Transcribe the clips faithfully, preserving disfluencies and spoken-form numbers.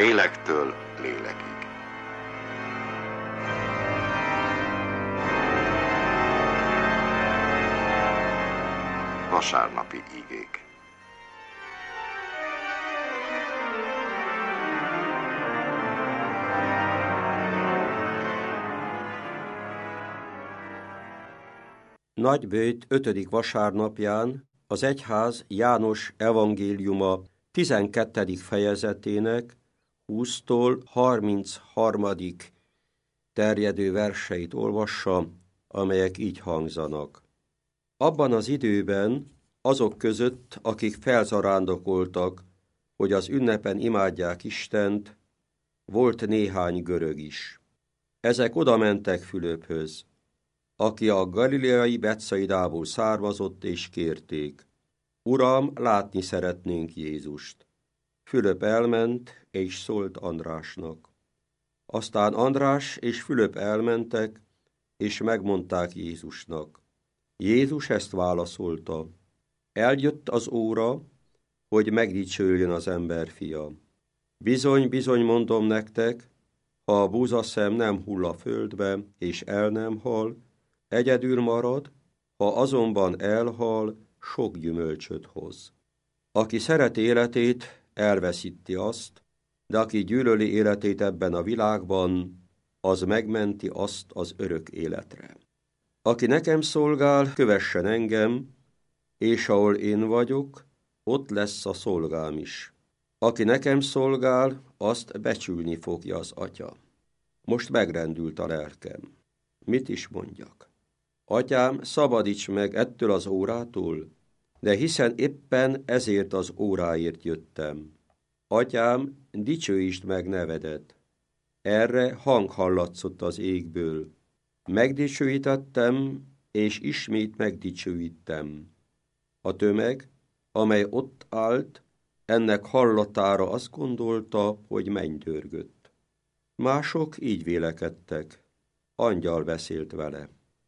Lélektől lélekig. Vasárnapi igék. Nagyböjt ötödik vasárnapján az egyház János evangéliuma tizenkettedik fejezetének húsztól harmincharmadik terjedő verseit olvassa, amelyek így hangzanak. Abban az időben azok között, akik felzarándokoltak, hogy az ünnepen imádják Istent, volt néhány görög is. Ezek odamentek Fülöphöz, aki a galileai Betszaidából származott, és kérték: Uram, látni szeretnénk Jézust. Fülöp elment, és szólt Andrásnak. Aztán András és Fülöp elmentek, és megmondták Jézusnak. Jézus ezt válaszolta: Eljött az óra, hogy megdicsőljön az emberfia. Bizony, bizony mondom nektek, ha a búzaszem nem hull a földbe, és el nem hal, egyedül marad, ha azonban elhal, sok gyümölcsöt hoz. Aki szeret életét, elveszíti azt, de aki gyűlöli életét ebben a világban, az megmenti azt az örök életre. Aki nekem szolgál, kövessen engem, és ahol én vagyok, ott lesz a szolgám is. Aki nekem szolgál, azt becsülni fogja az Atya. Most megrendült a lelkem. Mit is mondjak? Atyám, szabadíts meg ettől az órától, de hiszen éppen ezért az óráért jöttem. Atyám, dicsőítsd meg nevedet. Erre hang hallatszott az égből. Megdicsőítettem, és ismét megdicsőítem. A tömeg, amely ott állt, ennek hallatára azt gondolta, hogy mennydörgött. Mások így vélekedtek. Angyal beszélt vele.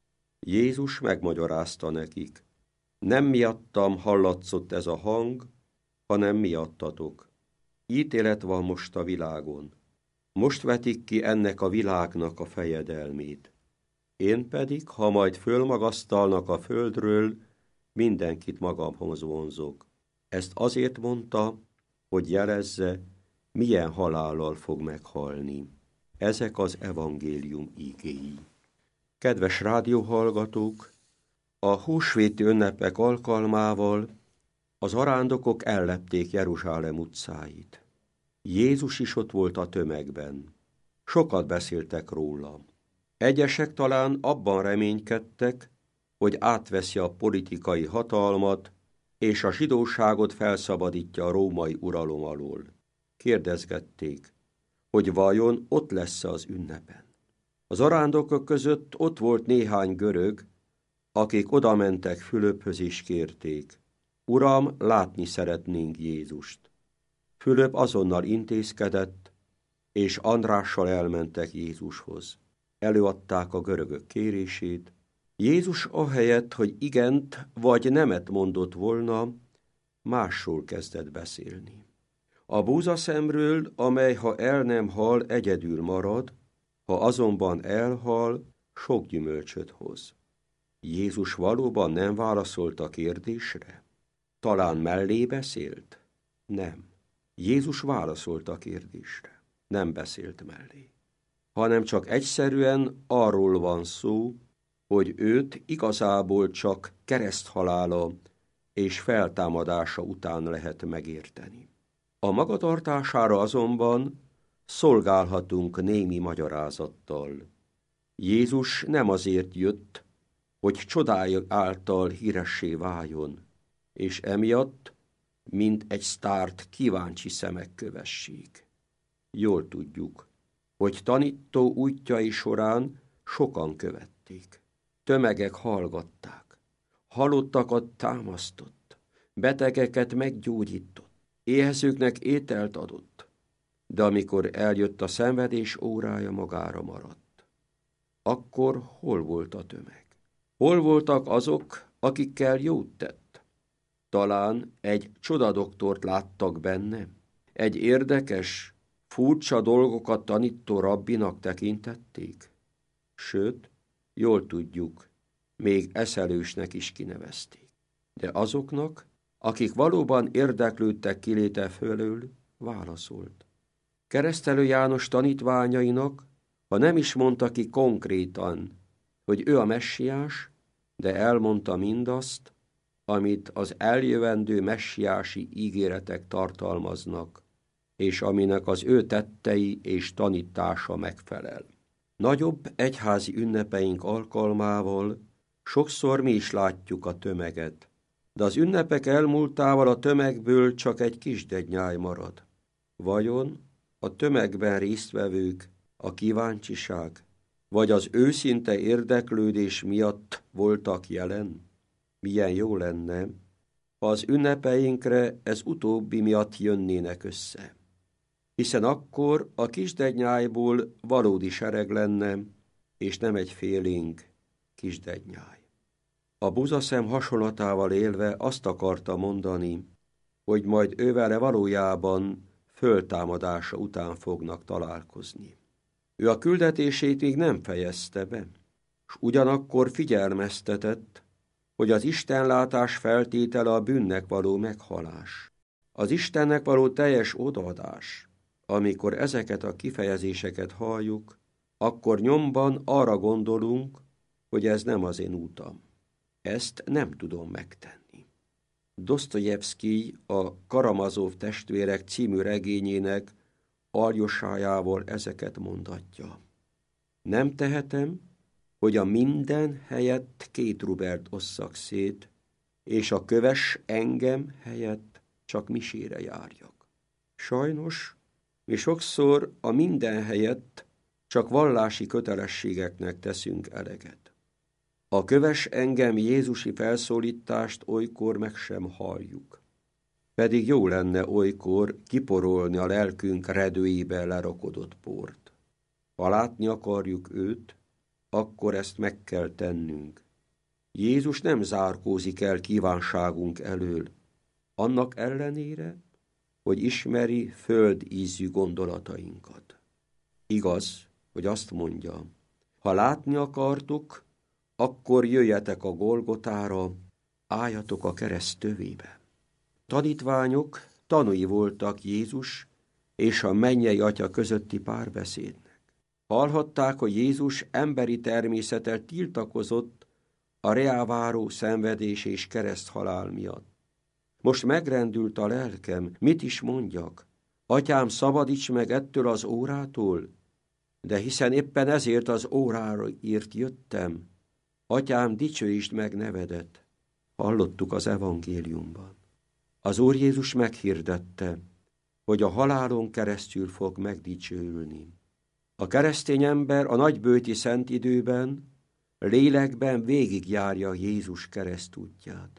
Jézus megmagyarázta nekik: Nem miattam hallatszott ez a hang, hanem miattatok. Ítélet van most a világon. Most vetik ki ennek a világnak a fejedelmét. Én pedig, ha majd fölmagasztalnak a földről, mindenkit magamhoz vonzok. Ezt azért mondta, hogy jelezze, milyen halállal fog meghalni. Ezek az evangélium igéi. Kedves rádióhallgatók, a húsvéti ünnepek alkalmával az arándokok ellepték Jeruzsálem utcáit. Jézus is ott volt a tömegben. Sokat beszéltek róla. Egyesek talán abban reménykedtek, hogy átveszi a politikai hatalmat, és a zsidóságot felszabadítja a római uralom alól. Kérdezgették, hogy vajon ott lesz az ünnepen. Az arándokok között ott volt néhány görög, akik odamentek Fülöphöz és kérték: Uram, látni szeretnénk Jézust. Fülöp azonnal intézkedett, és Andrással elmentek Jézushoz. Előadták a görögök kérését. Jézus ahelyett, hogy igent vagy nemet mondott volna, másról kezdett beszélni. A búzaszemről, amely ha el nem hal, egyedül marad, ha azonban elhal, sok gyümölcsöt hoz. Jézus valóban nem válaszolt a kérdésre? Talán mellé beszélt? Nem. Jézus válaszolt a kérdésre. Nem beszélt mellé. Hanem csak egyszerűen arról van szó, hogy őt igazából csak kereszthalála és feltámadása után lehet megérteni. A magatartására azonban szolgálhatunk némi magyarázattal. Jézus nem azért jött, hogy csodája által híressé váljon, és emiatt, mint egy sztárt, kíváncsi szemek kövessék. Jól tudjuk, hogy tanító útjai során sokan követték. Tömegek hallgatták, halottakat támasztott, betegeket meggyógyított, éhezőknek ételt adott, de amikor eljött a szenvedés órája, magára maradt. Akkor hol volt a tömeg? Hol voltak azok, akikkel jót tett? Talán egy csodadoktort láttak benne? Egy érdekes, furcsa dolgokat tanító rabbinak tekintették? Sőt, jól tudjuk, még eszelősnek is kinevezték. De azoknak, akik valóban érdeklődtek kiléte fölől, válaszolt. Keresztelő János tanítványainak, ha nem is mondta ki konkrétan, hogy ő a messiás, de elmondta mindazt, amit az eljövendő messiási ígéretek tartalmaznak, és aminek az ő tettei és tanítása megfelel. Nagyobb egyházi ünnepeink alkalmával sokszor mi is látjuk a tömeget, de az ünnepek elmúltával a tömegből csak egy kisdednyáj marad. Vajon a tömegben résztvevők, a kíváncsiság, vagy az őszinte érdeklődés miatt voltak jelen? Milyen jó lenne, ha az ünnepeinkre ez utóbbi miatt jönnének össze. Hiszen akkor a kisdednyájból valódi sereg lenne, és nem egy félénk kisdednyáj. A buzaszem hasonlatával élve azt akarta mondani, hogy majd ővele valójában föltámadása után fognak találkozni. Ő a küldetését még nem fejezte be, s ugyanakkor figyelmeztetett, hogy az istenlátás feltétele a bűnnek való meghalás. Az Istennek való teljes odaadás. Amikor ezeket a kifejezéseket halljuk, akkor nyomban arra gondolunk, hogy ez nem az én útam. Ezt nem tudom megtenni. Dosztojevszkij a Karamazov testvérek című regényének aljosájával ezeket mondatja. Nem tehetem, hogy a minden helyett két rubelt osszak szét, és a köves engem helyett csak misére járjak. Sajnos mi sokszor a minden helyett csak vallási kötelességeknek teszünk eleget. A köves engem Jézusi felszólítást olykor meg sem halljuk. Pedig jó lenne olykor kiporolni a lelkünk redőibe lerakodott port. Ha látni akarjuk őt, akkor ezt meg kell tennünk. Jézus nem zárkózik el kívánságunk elől, annak ellenére, hogy ismeri földízű gondolatainkat. Igaz, hogy azt mondja, ha látni akartuk, akkor jöjjetek a Golgotára, álljatok a kereszt tövébe. Tanítványok tanúi voltak Jézus és a mennyei Atya közötti párbeszédnek. Hallhatták, hogy Jézus emberi természettel tiltakozott a reáváró szenvedés és kereszthalál miatt. Most megrendült a lelkem, mit is mondjak? Atyám, szabadíts meg ettől az órától, de hiszen éppen ezért az órára írt jöttem. Atyám, dicsőítsd meg nevedet. Hallottuk az evangéliumban. Az Úr Jézus meghirdette, hogy a halálon keresztül fog megdicsőülni. A keresztény ember a nagybőti szent időben, lélekben végigjárja Jézus keresztútját.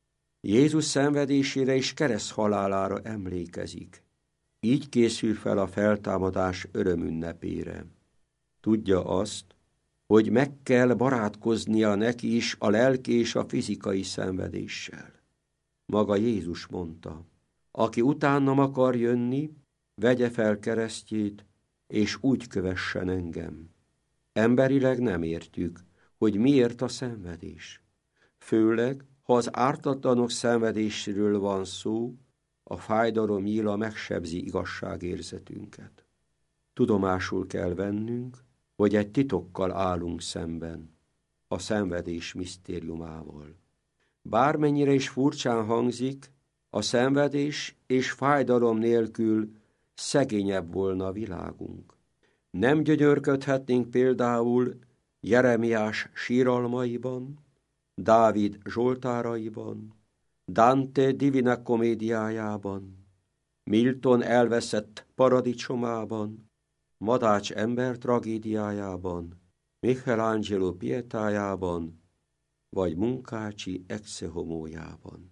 Jézus szenvedésére és kereszthalálára emlékezik. Így készül fel a feltámadás örömünnepére. Tudja azt, hogy meg kell barátkoznia neki is a lelki és a fizikai szenvedéssel. Maga Jézus mondta, aki utánam akar jönni, vegye fel keresztjét, és úgy kövessen engem. Emberileg nem értjük, hogy miért a szenvedés. Főleg, ha az ártatlanok szenvedésről van szó, a fájdalom nyíla megsebzi igazságérzetünket. Tudomásul kell vennünk, hogy egy titokkal állunk szemben, a szenvedés misztériumával. Bármennyire is furcsán hangzik, a szenvedés és fájdalom nélkül szegényebb volna a világunk. Nem gyönyörködhetnénk például Jeremiás síralmaiban, Dávid zsoltáraiban, Dante Divina Comédiájában, Milton elveszett paradicsomában, Madács ember tragédiájában, Michelangelo pietájában, vagy Munkácsi Ecce Homójában.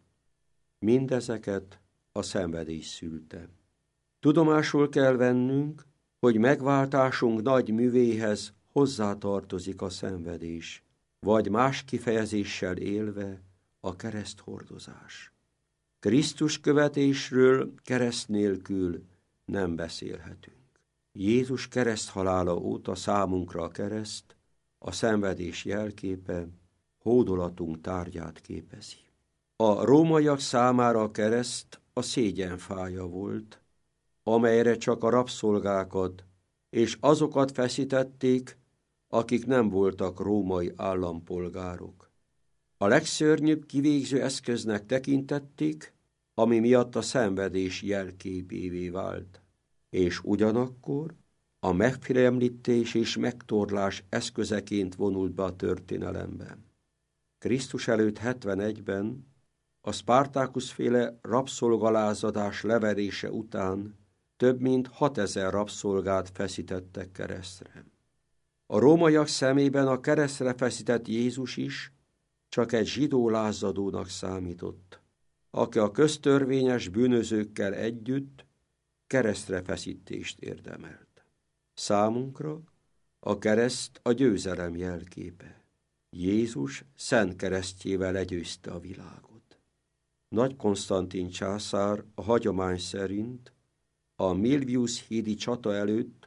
Mindezeket a szenvedés szülte. Tudomásul kell vennünk, hogy megváltásunk nagy művéhez hozzátartozik a szenvedés, vagy más kifejezéssel élve a kereszthordozás. Krisztus követésről kereszt nélkül nem beszélhetünk. Jézus kereszthalála óta számunkra a kereszt, a szenvedés jelképe, hódolatunk tárgyát képezi. A rómaiak számára a kereszt a szégyenfája volt, amelyre csak a rabszolgákat és azokat feszítették, akik nem voltak római állampolgárok. A legszörnyűbb kivégző eszköznek tekintették, ami miatt a szenvedés jelképévé vált, és ugyanakkor a megfélemlítés és megtorlás eszközeként vonult be a történelembe. Krisztus előtt hetvenegyben a Spartacus-féle rabszolgalázadás leverése után több mint hatezer rabszolgát feszítettek keresztre. A rómaiak szemében a keresztre feszített Jézus is csak egy zsidó lázadónak számított, aki a köztörvényes bűnözőkkel együtt keresztre feszítést érdemelt. Számunkra a kereszt a győzelem jelképe. Jézus szent keresztjével legyőzte a világot. Nagy Konstantin császár a hagyomány szerint a Milvius hídi csata előtt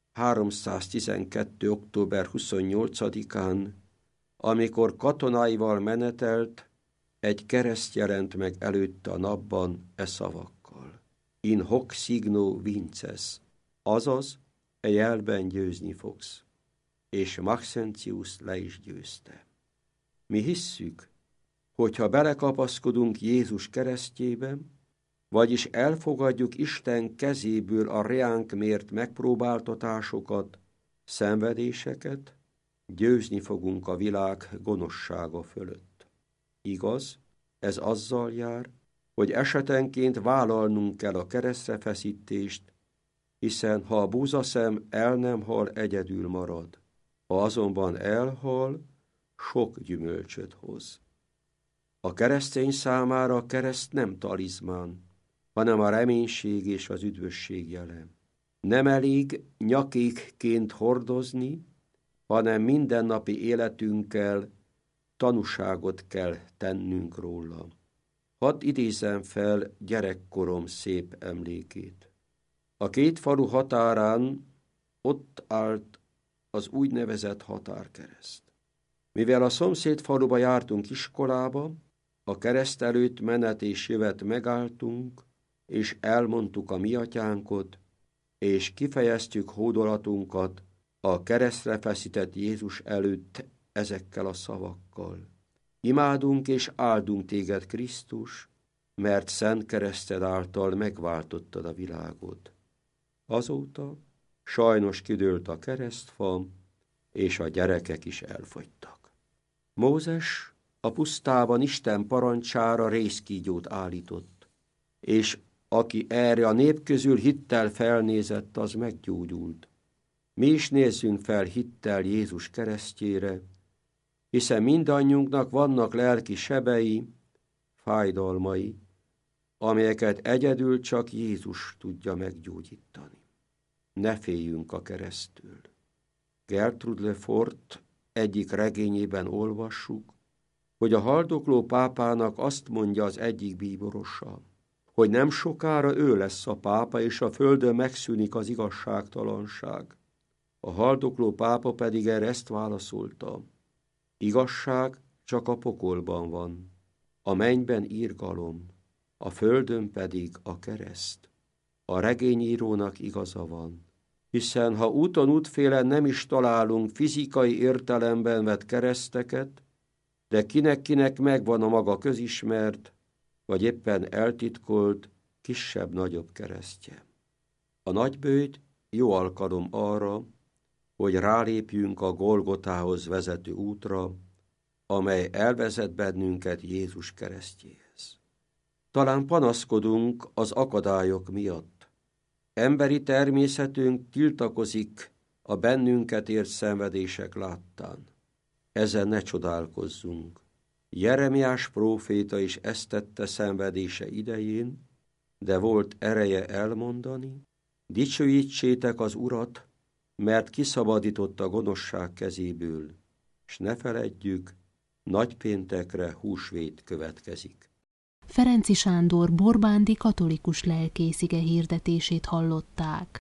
háromszáztizenkettő. október huszonnyolcadikán, amikor katonáival menetelt, egy kereszt jelent meg előtte a napban e szavakkal: In hoc signo vinces, azaz e jelben győzni fogsz, és Maxentius le is győzte. Mi hisszük, hogyha belekapaszkodunk Jézus keresztjébe, vagyis elfogadjuk Isten kezéből a reánk mért megpróbáltatásokat, szenvedéseket, győzni fogunk a világ gonoszsága fölött. Igaz, ez azzal jár, hogy esetenként vállalnunk kell a keresztrefeszítést, hiszen ha a búzaszem el nem hal, egyedül marad. Ha azonban elhal, sok gyümölcsöt hoz. A keresztény számára a kereszt nem talizmán, hanem a reménység és az üdvösség jele. Nem elég nyakékként hordozni, hanem mindennapi életünkkel tanúságot kell tennünk róla. Hadd idézzem fel gyerekkorom szép emlékét. A két falu határán ott állt az úgynevezett határkereszt. Mivel a szomszéd faluba jártunk iskolába, a kereszt előtt menet és jövet megálltunk, és elmondtuk a mi atyánkot, és kifejeztük hódolatunkat a keresztre feszített Jézus előtt ezekkel a szavakkal. Imádunk és áldunk téged, Krisztus, mert szent kereszted által megváltottad a világot. Azóta sajnos kidőlt a keresztfa, és a gyerekek is elfogytak. Mózes a pusztában Isten parancsára rézkígyót állított, és aki erre a nép közül hittel felnézett, az meggyógyult. Mi is nézzünk fel hittel Jézus keresztjére, hiszen mindannyiunknak vannak lelki sebei, fájdalmai, amelyeket egyedül csak Jézus tudja meggyógyítani. Ne féljünk a keresztől. Gertrude Lefort egyik regényében olvassuk, hogy a haldokló pápának azt mondja az egyik bíborosa, hogy nem sokára ő lesz a pápa, és a földön megszűnik az igazságtalanság. A haldokló pápa pedig erre ezt válaszolta: igazság csak a pokolban van, a mennyben irgalom, a földön pedig a kereszt. A regényírónak igaza van, hiszen ha úton útfélen nem is találunk fizikai értelemben vett kereszteket, de kinek-kinek megvan a maga közismert, vagy éppen eltitkolt, kisebb-nagyobb keresztje. A nagybőjt jó alkalom arra, hogy rálépjünk a Golgotához vezető útra, amely elvezet bennünket Jézus keresztjéhez. Talán panaszkodunk az akadályok miatt. Emberi természetünk tiltakozik a bennünket ért szenvedések láttán. Ezen ne csodálkozzunk. Jeremiás próféta is ezt tette szenvedése idején, de volt ereje elmondani: dicsőítsétek az Urat, mert kiszabadított a gonoszság kezéből, s ne feledjük, nagypéntekre húsvét következik. Ferenczy Sándor borbándi katolikus lelkész ige hirdetését hallották.